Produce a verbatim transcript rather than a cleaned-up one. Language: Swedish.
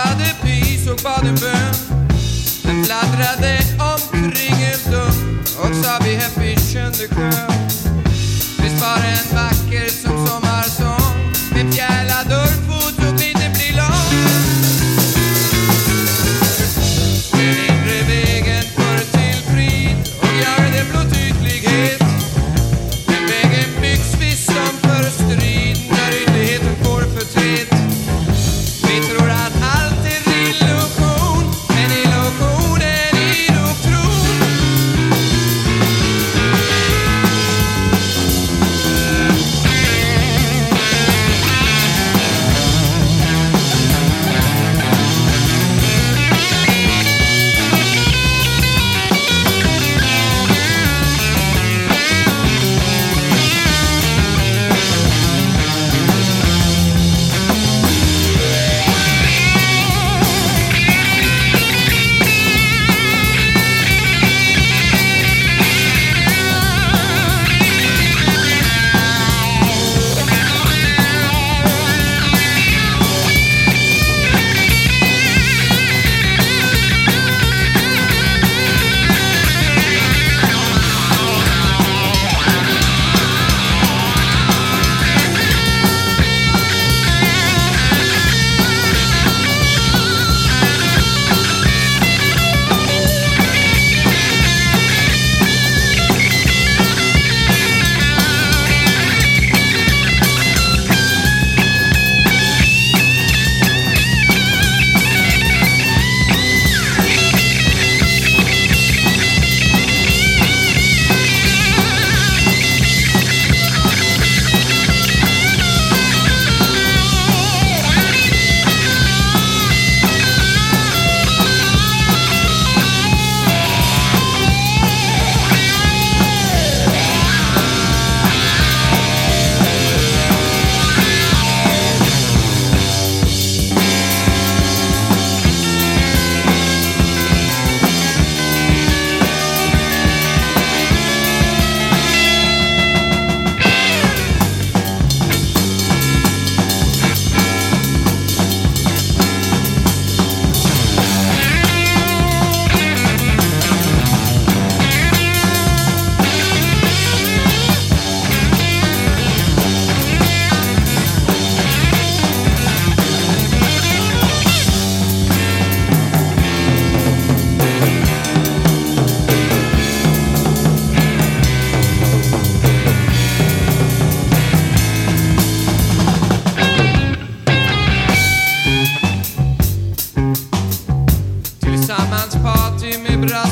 hade pris och bad en bön. Den fladdrade omkring en stund och sa vi happy kände sjön. Visst var en vacker som sommarsång, med fjälla dörrfot och lite blir lång. Den inre vägen för till frid och gör det blott ytlighet. Den vägen byggs visst om för strid när ytligheten får förtret. Vi tror att allt är illusion, men illusionen är illusion. Tillsammans party med brass